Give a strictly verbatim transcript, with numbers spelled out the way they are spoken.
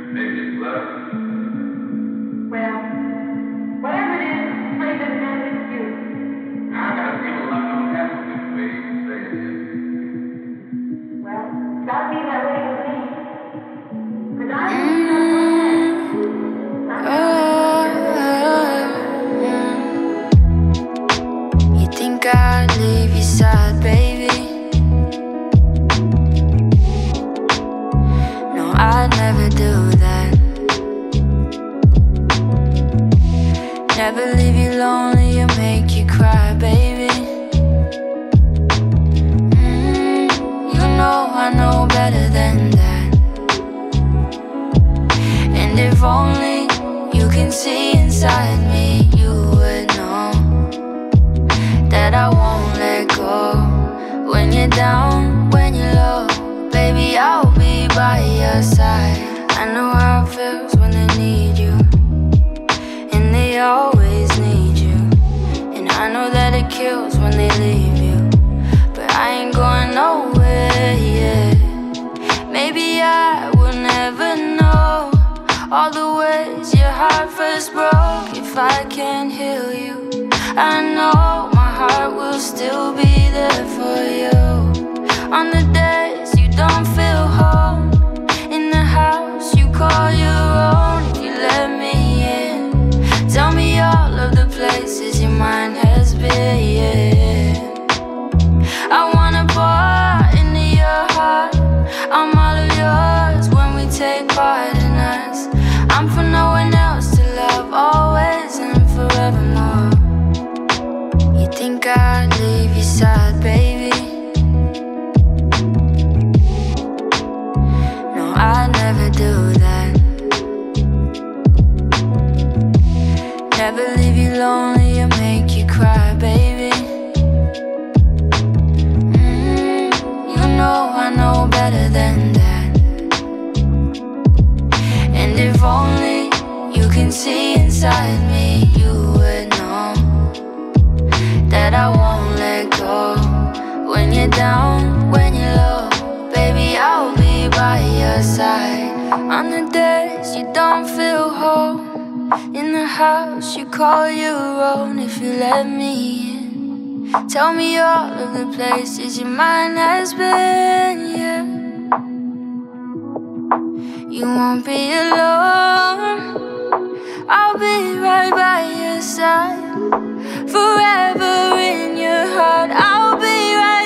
Maybe it's love. Well, whatever it is, play this damn excuse. I got a feeling like I'm happy with the way you say it is. Well, gotta be that way with me. Cause I think that's Oh, you think I'd leave your side, baby? No, I'd never do that. Never leave you lonely or make you cry, baby. mm, You know I know better than that. And if only you can see inside me, you would know that I won't let go. When you're down, when you're low, baby, I'll be by your side. I know how it feels when they need you, and they always need you. And I know that it kills when they leave you, but I ain't going nowhere yet. Maybe I will never know all the ways your heart first broke. If I can't heal you, I know my heart will still be there for you. On the days you don't feel home, in the house you call your own. If you let me in, tell me all of the places your mind has been. I wanna pour into your heart, I'm all of yours when we take part in us. I'm for no one else to love, always and forevermore. You think I'd leave your side, baby? No, I'd never do that. Never leave you lonely or make you cry, baby. mm, You know I know better than that. And if only you can see inside me, you would know that I won't let go. When you're down, when you're low, baby, I'll be by your side. On the days you don't feel whole, in the house you call your own. If you let me in, tell me all of the places your mind has been, yeah. You won't be alone, I'll be right by your side. Forever in your heart, I'll be right